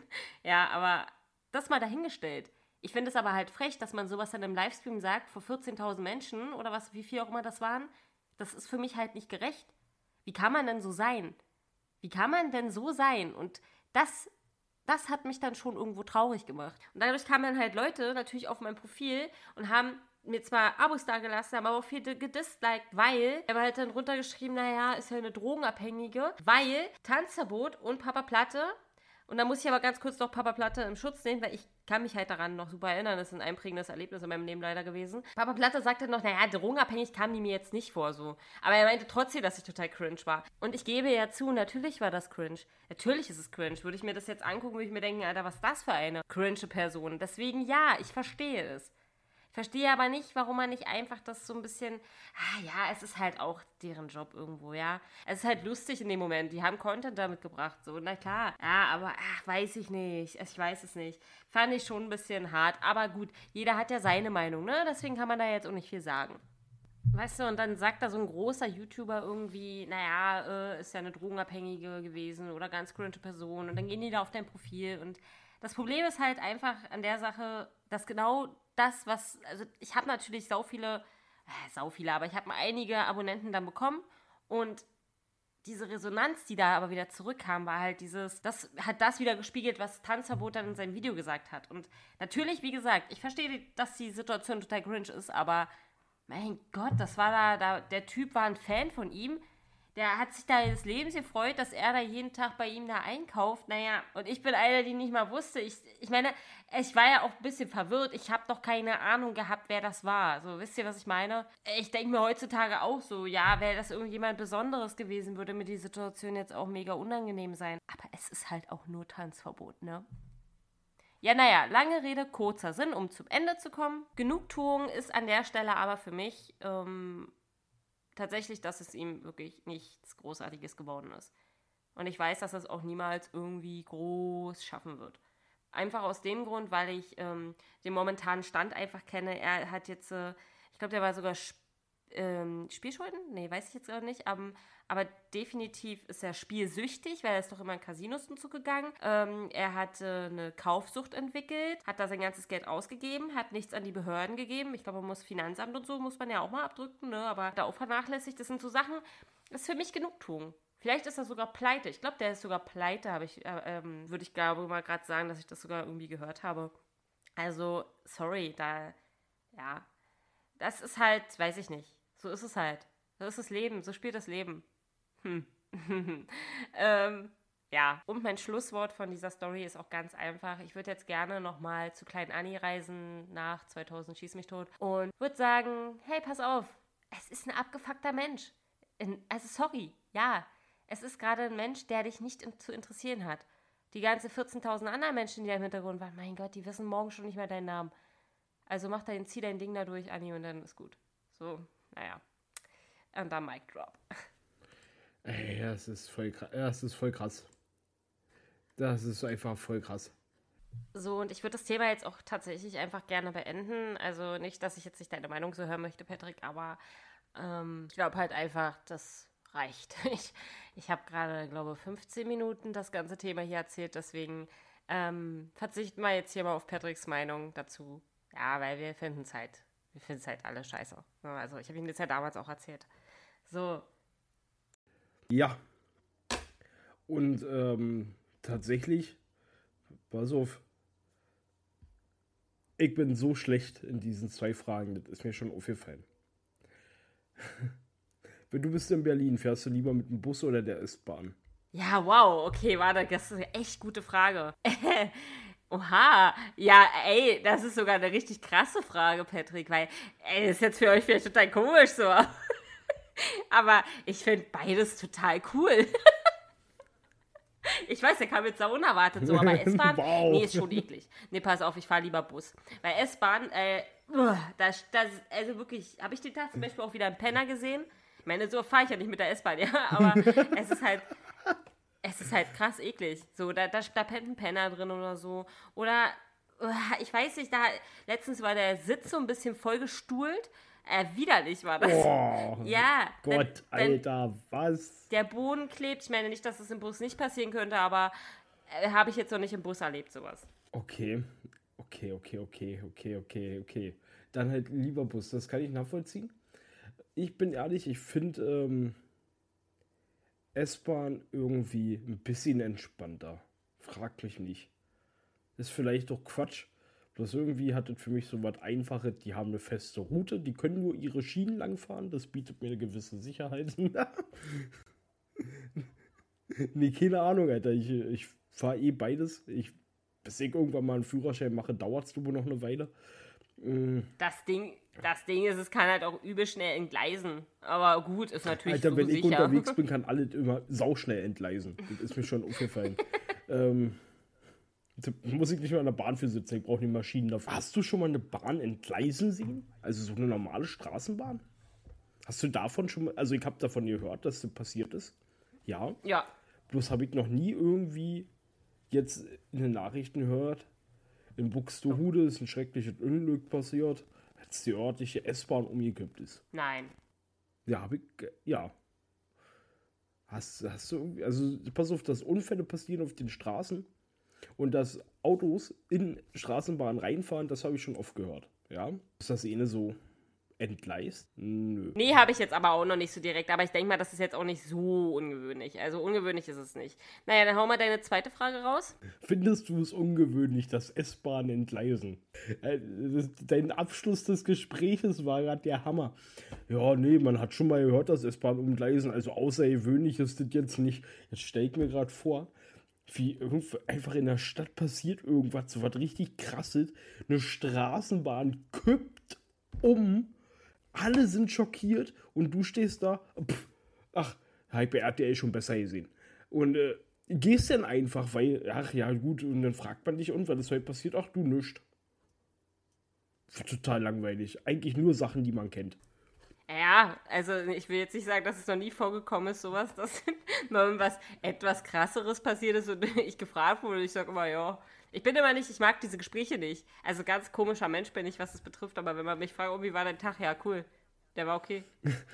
Ja, aber das mal dahingestellt. Ich finde es aber halt frech, dass man sowas dann im Livestream sagt, vor vierzehntausend Menschen oder was, wie viel auch immer das waren. Das ist für mich halt nicht gerecht. Wie kann man denn so sein? Wie kann man denn so sein? Und das, das hat mich dann schon irgendwo traurig gemacht. Und dadurch kamen dann halt Leute natürlich auf mein Profil und haben mir zwar Abos dagelassen, haben aber auch viel gedisliked, weil er war halt dann runtergeschrieben, naja, ist ja eine Drogenabhängige, weil Tanzverbot und Papa Platte. Und da muss ich aber ganz kurz noch Papa Platte im Schutz nehmen, weil ich kann mich halt daran noch super erinnern. Das ist ein einprägendes Erlebnis in meinem Leben leider gewesen. Papa Platte sagte noch, naja, drogenabhängig kam die mir jetzt nicht vor so. Aber er meinte trotzdem, dass ich total cringe war. Und ich gebe ja zu, natürlich war das cringe. Natürlich ist es cringe. Würde ich mir das jetzt angucken, würde ich mir denken, Alter, was ist das für eine cringe Person? Deswegen ja, ich verstehe es. Verstehe aber nicht, warum man nicht einfach das so ein bisschen, ah ja, es ist halt auch deren Job irgendwo, ja. Es ist halt lustig in dem Moment, die haben Content damit gebracht, so, na klar. Ja, aber, ach, weiß ich nicht, ich weiß es nicht. Fand ich schon ein bisschen hart, aber gut, jeder hat ja seine Meinung, ne, deswegen kann man da jetzt auch nicht viel sagen. Weißt du, und dann sagt da so ein großer YouTuber irgendwie, naja, äh, ist ja eine Drogenabhängige gewesen oder ganz cringe Person und dann gehen die da auf dein Profil und das Problem ist halt einfach an der Sache, dass genau das, was, also ich habe natürlich sau viele, äh, sau viele, aber ich habe einige Abonnenten dann bekommen und diese Resonanz, die da aber wieder zurückkam, war halt dieses, das hat das wieder gespiegelt, was Tanzverbot dann in seinem Video gesagt hat. Und natürlich, wie gesagt, ich verstehe, dass die Situation total cringe ist, aber mein Gott, das war da, da, der Typ war ein Fan von ihm. Der hat sich da des Lebens gefreut, dass er da jeden Tag bei ihm da einkauft. Naja, und ich bin einer, die nicht mal wusste. Ich, ich meine, ich war ja auch ein bisschen verwirrt. Ich habe doch keine Ahnung gehabt, wer das war. So, wisst ihr, was ich meine? Ich denke mir heutzutage auch so, ja, wäre das irgendjemand Besonderes gewesen, würde mir die Situation jetzt auch mega unangenehm sein. Aber es ist halt auch nur Tanzverbot, ne? Ja, naja, lange Rede, kurzer Sinn, um zum Ende zu kommen. Genugtuung ist an der Stelle aber für mich ähm, tatsächlich, dass es ihm wirklich nichts Großartiges geworden ist. Und ich weiß, dass er es auch niemals irgendwie groß schaffen wird. Einfach aus dem Grund, weil ich ähm, den momentanen Stand einfach kenne. Er hat jetzt, äh, ich glaube, der war sogar ähm, Spielschulden? Nee, weiß ich jetzt gar nicht. Um, aber definitiv ist er spielsüchtig, weil er ist doch immer in Casinos und so gegangen. Ähm, er hat äh, eine Kaufsucht entwickelt, hat da sein ganzes Geld ausgegeben, hat nichts an die Behörden gegeben. Ich glaube, man muss Finanzamt und so, muss man ja auch mal abdrücken, ne? Aber da auch vernachlässigt. Das sind so Sachen, das ist für mich Genugtuung. Vielleicht ist er sogar pleite. Ich glaube, der ist sogar pleite, habe ich, äh, ähm, würde ich glaube mal gerade sagen, dass ich das sogar irgendwie gehört habe. Also, sorry, da, ja, das ist halt, weiß ich nicht. So ist es halt. So ist das Leben, so spielt das Leben. Hm. ähm, ja, und mein Schlusswort von dieser Story ist auch ganz einfach. Ich würde jetzt gerne nochmal zu Klein Anni reisen nach zweitausend Schieß mich tot und würde sagen, hey, pass auf, es ist ein abgefuckter Mensch. In, also sorry, ja, es ist gerade ein Mensch, der dich nicht in, zu interessieren hat. Die ganze vierzehntausend anderen Menschen, die da im Hintergrund waren, mein Gott, die wissen morgen schon nicht mehr deinen Namen. Also mach dein, zieh dein Ding da durch, Anni, und dann ist gut. So, naja. Und dann Mic Drop. Ey, das ist voll krass. Das ist voll krass. Das ist einfach voll krass. So, und ich würde das Thema jetzt auch tatsächlich einfach gerne beenden. Also nicht, dass ich jetzt nicht deine Meinung so hören möchte, Patrick, aber ähm, ich glaube halt einfach, das reicht. Ich, ich habe gerade, glaube ich, fünfzehn Minuten das ganze Thema hier erzählt, deswegen ähm, verzichten wir jetzt hier mal auf Patricks Meinung dazu. Ja, weil wir finden es halt, wir finden es halt alle scheiße. Also ich habe Ihnen das ja damals auch erzählt. So. Ja. Und ähm, tatsächlich, pass auf, ich bin so schlecht in diesen zwei Fragen, das ist mir schon aufgefallen. Wenn du bist in Berlin, fährst du lieber mit dem Bus oder der S-Bahn? Ja, wow, okay, warte, das ist eine echt gute Frage. Oha, ja, ey, das ist sogar eine richtig krasse Frage, Patrick, weil, ey, das ist jetzt für euch vielleicht total komisch so. Aber ich finde beides total cool. Ich weiß, der kam jetzt so unerwartet so, aber S-Bahn, wow. Nee, ist schon eklig. Nee, pass auf, ich fahre lieber Bus. Weil S-Bahn, äh, das, das, also wirklich, habe ich den Tag zum Beispiel auch wieder einen Penner gesehen? Ich meine, so fahre ich ja nicht mit der S-Bahn, ja, aber es ist halt, es ist halt krass eklig. So, da, da, da pennt ein Penner drin oder so. Oder, ich weiß nicht, da, letztens war der Sitz so ein bisschen vollgestuhlt. Äh, widerlich war das. Oh, ja. Gott, wenn, wenn Alter, was? Der Boden klebt. Ich meine nicht, dass das im Bus nicht passieren könnte, aber äh, habe ich jetzt noch nicht im Bus erlebt, sowas. Okay, okay, okay, okay, okay, okay, okay. Dann halt lieber Bus, das kann ich nachvollziehen. Ich bin ehrlich, ich finde ähm, S-Bahn irgendwie ein bisschen entspannter. Fragt mich nicht. Ist vielleicht doch Quatsch. Bloß irgendwie hat es für mich so was Einfaches. Die haben eine feste Route, die können nur ihre Schienen langfahren. Das bietet mir eine gewisse Sicherheit. Nee, keine Ahnung, Alter. Ich, ich fahre eh beides. Ich, bis ich irgendwann mal einen Führerschein mache, dauert es wohl noch eine Weile. Mm. Das Ding, das Ding ist, es kann halt auch übel schnell entgleisen. Aber gut, ist natürlich Alter, so wenn sicher. ich unterwegs bin, kann alles immer sauschnell entgleisen. Das ist mir schon aufgefallen. ähm... Da muss ich nicht mal in der Bahn für sitzen, ich brauche die Maschinen dafür. Hast du schon mal eine Bahn entgleisen sehen? Also so eine normale Straßenbahn? Hast du davon schon mal, also ich habe davon gehört, dass das passiert ist. Ja. Ja. Bloß habe ich noch nie irgendwie jetzt in den Nachrichten gehört, in Buxtehude ist ein schreckliches Unglück passiert, als die örtliche S-Bahn umgekippt ist. Nein. Ja, habe ich, ja. Hast, hast du irgendwie, also pass auf, dass Unfälle passieren auf den Straßen. Und dass Autos in Straßenbahnen reinfahren, das habe ich schon oft gehört. Ja? Ist das eh so entgleist? Nö. Nee, habe ich jetzt aber auch noch nicht so direkt. Aber ich denke mal, das ist jetzt auch nicht so ungewöhnlich. Also ungewöhnlich ist es nicht. Naja, dann hau mal deine zweite Frage raus. Findest du es ungewöhnlich, dass S-Bahnen entgleisen? Äh, dein Abschluss des Gespräches war gerade der Hammer. Ja, nee, man hat schon mal gehört, dass S-Bahnen umgleisen. Also außergewöhnlich ist das jetzt nicht. Jetzt stell ich mir gerade vor, wie einfach in der Stadt passiert irgendwas, so was richtig krasses. Eine Straßenbahn kippt um, alle sind schockiert und du stehst da, pff, ach, hab ich bei R T L schon besser gesehen. Und äh, gehst dann einfach, weil, ach ja gut, und dann fragt man dich, und was ist heute passiert? Ach du, nischt. Total langweilig. Eigentlich nur Sachen, die man kennt. Ja, also ich will jetzt nicht sagen, dass es noch nie vorgekommen ist, sowas, dass mal was etwas Krasseres passiert ist und ich gefragt wurde. Ich sage immer, ja, ich bin immer nicht, ich mag diese Gespräche nicht. Also ganz komischer Mensch bin ich, was das betrifft, aber wenn man mich fragt, oh, wie war dein Tag? Ja, cool. Der war okay.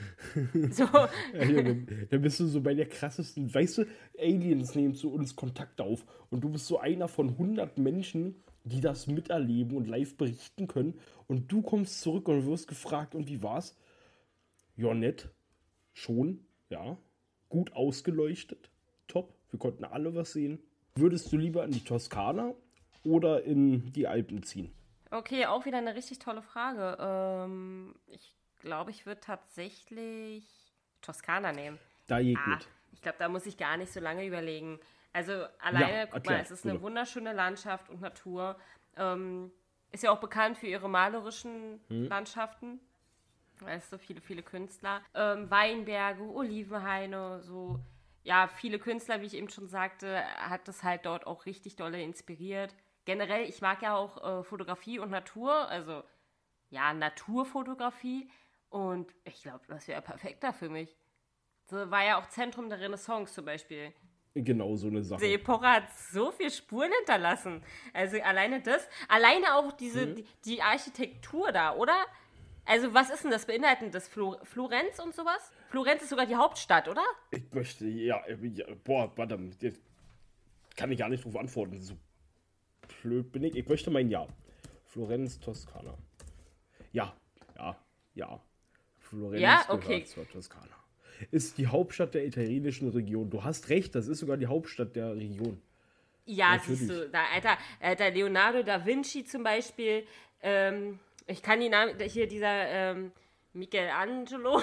So. Ja, ja, dann, dann bist du so bei der krassesten, weißt du, Aliens nehmen zu uns Kontakt auf und du bist so einer von hundert Menschen, die das miterleben und live berichten können und du kommst zurück und wirst gefragt, und wie war's? Ja, nett. Schon, ja. Gut ausgeleuchtet. Top. Wir konnten alle was sehen. Würdest du lieber in die Toskana oder in die Alpen ziehen? Okay, auch wieder eine richtig tolle Frage. Ähm, ich glaube, ich würde tatsächlich Toskana nehmen. Da geht Ah, mit. ich glaube, da muss ich gar nicht so lange überlegen. Also alleine, Ja, guck erklär, mal, es ist eine bitte. wunderschöne Landschaft und Natur. Ähm, ist ja auch bekannt für ihre malerischen Hm. Landschaften. Es so viele, viele Künstler. Ähm, Weinberge, Olivenhaine, so. Ja, viele Künstler, wie ich eben schon sagte, hat das halt dort auch richtig dolle inspiriert. Generell, ich mag ja auch äh, Fotografie und Natur, also ja, Naturfotografie. Und ich glaube, das wäre perfekter für mich. So war ja auch Zentrum der Renaissance zum Beispiel. Genau so eine Sache. Die Epoche hat so viel Spuren hinterlassen. Also alleine das, alleine auch diese, Mhm. die, die Architektur da, oder? Also was ist denn das? Beinhaltet denn das Flor- Florenz und sowas? Florenz ist sogar die Hauptstadt, oder? Ich möchte, ja, ja boah, warte, jetzt kann ich gar nicht drauf antworten. So blöd bin ich. Ich möchte mein Ja. Florenz, Toskana. Ja, ja, ja. Florenz Ja, gehört okay. zur Toskana. Ist die Hauptstadt der italienischen Region. Du hast recht, das ist sogar die Hauptstadt der Region. Ja, Natürlich. siehst du, da, Alter, Alter, Leonardo da Vinci zum Beispiel, ähm, ich kann die Namen, hier dieser, ähm, Michelangelo,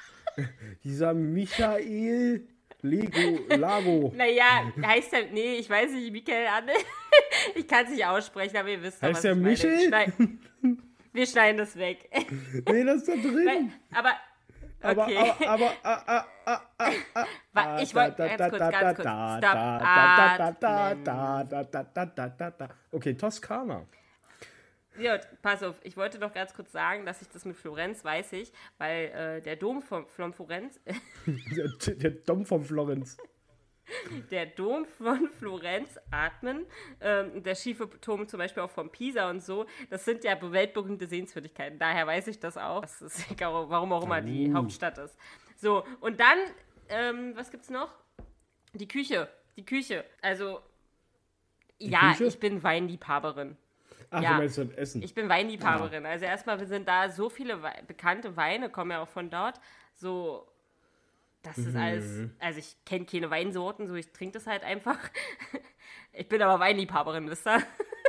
Dieser Michael Lego Lago. naja, heißt der, nee, ich weiß nicht, Michelangelo, ich kann es nicht aussprechen, aber ihr wisst doch, Heißt was der ich meine. Michel? Wir schneiden, wir schneiden das weg. Nee, das ist da drin. Weil, aber, Aber, okay. aber, aber, ah, ah, ah, ah, ah, Wa- ich wollte, ganz kurz, ganz kurz, da, stop, da, da, da, da, atmen. da, da, da, da, da, da, da. Okay, Toskana. Ja, pass auf, ich wollte noch ganz kurz sagen, dass ich das mit Florenz weiß ich, weil äh, der Dom von, von Florenz, Der, der Dom von Florenz. der Dom von Florenz, atmen, ähm, der schiefe Turm zum Beispiel auch von Pisa und so, das sind ja weltberühmte Sehenswürdigkeiten. Daher weiß ich das auch, das ist, egal, warum auch immer die Uh. Hauptstadt ist. So, und dann, ähm, was gibt's noch? Die Küche, die Küche. Also, ja, Küche? ich bin Weinliebhaberin. Ach, Ja. du meinst das Essen. Ich bin Weinliebhaberin. Also erstmal sind da so viele Wei- bekannte Weine, kommen ja auch von dort. So, das ist alles, also ich kenne keine Weinsorten, so ich trinke das halt einfach. Ich bin aber Weinliebhaberin, wisst ihr?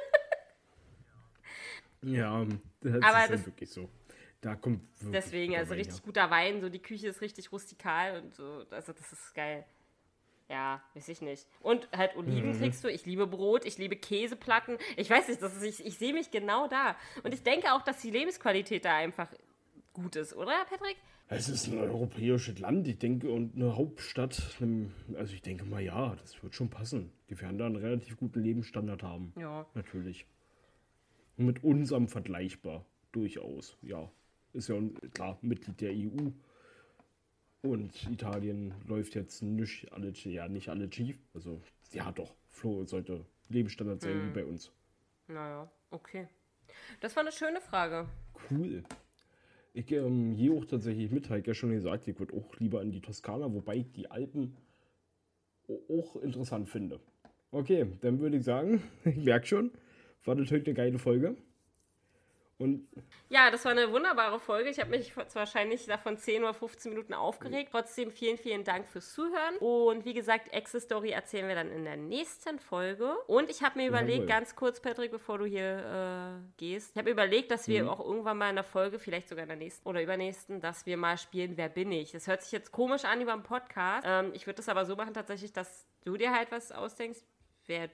Ja, das ist Aber dann das- wirklich so. Da kommt wirklich Deswegen, der also Wein richtig her. guter Wein, so die Küche ist richtig rustikal und so, also das ist geil. Ja, weiß ich nicht. Und halt Oliven kriegst du. Ich liebe Brot, ich liebe Käseplatten. Ich weiß nicht, das ist, ich, ich sehe mich genau da. Und ich denke auch, dass die Lebensqualität da einfach gut ist, oder, Patrick? Es ist ein europäisches Land, ich denke, und eine Hauptstadt. ähm, Also ich denke mal, ja, das wird schon passen. Die werden da einen relativ guten Lebensstandard haben. Ja. Natürlich. Und mit unserem vergleichbar. Durchaus, ja. Ist ja klar Mitglied der E U. Und Italien läuft jetzt nicht alle, ja, nicht alle schief. Also, ja doch, Flo sollte Lebensstandard sein wie bei uns. Naja, okay. Das war eine schöne Frage. Cool. Ich ähm, gehe auch tatsächlich mit, habe ich ja schon gesagt, ich würde auch lieber in die Toskana, wobei ich die Alpen o- auch interessant finde. Okay, dann würde ich sagen, ich merke schon, war das heute eine geile Folge. Und Ja, das war eine wunderbare Folge. Ich habe mich zwar wahrscheinlich davon zehn oder fünfzehn Minuten aufgeregt. Trotzdem vielen, vielen Dank fürs Zuhören. Und wie gesagt, Exit-Story erzählen wir dann in der nächsten Folge. Und ich habe mir überlegt, Jawohl. ganz kurz, Patrick, bevor du hier äh, gehst, ich habe mir überlegt, dass wir auch irgendwann mal in der Folge, vielleicht sogar in der nächsten oder übernächsten, dass wir mal spielen, wer bin ich? Das hört sich jetzt komisch an über den Podcast. Ähm, ich würde das aber so machen tatsächlich, dass du dir halt was ausdenkst. Wer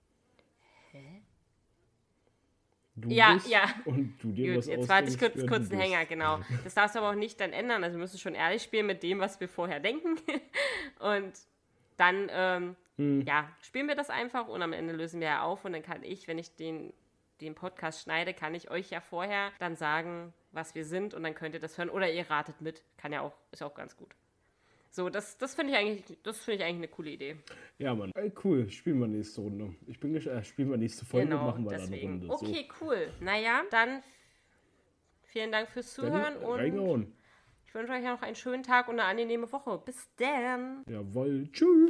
du Ja, bist ja. und du dir Gut, was jetzt warte ich ausdenkst, kurz, wer kurz du einen bist. Hänger, genau. Das darfst du aber auch nicht dann ändern. Also wir müssen schon ehrlich spielen mit dem, was wir vorher denken. Und dann, ähm, Hm. ja, spielen wir das einfach und am Ende lösen wir ja auf und dann kann ich, wenn ich den, den Podcast schneide, kann ich euch ja vorher dann sagen, was wir sind und dann könnt ihr das hören. Oder ihr ratet mit. Kann ja auch, ist auch ganz gut. So, das, das finde ich eigentlich, das finde ich eigentlich eine coole Idee. Ja, Mann. Ey, cool, spielen wir nächste Runde. Ich bin gespannt, äh, spielen wir nächste Folge, Genau, machen wir deswegen. dann eine Runde. Okay, cool. Naja, dann vielen Dank fürs So. Zuhören Dann und reingehauen. Ich wünsche euch noch einen schönen Tag und eine angenehme Woche. Bis dann. Jawohl, tschüss.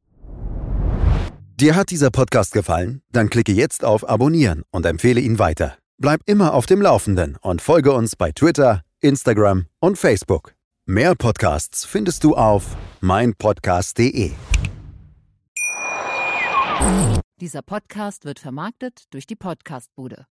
Dir hat dieser Podcast gefallen? Dann klicke jetzt auf Abonnieren und empfehle ihn weiter. Bleib immer auf dem Laufenden und folge uns bei Twitter, Instagram und Facebook. Mehr Podcasts findest du auf meinpodcast punkt de. Dieser Podcast wird vermarktet durch die Podcastbude.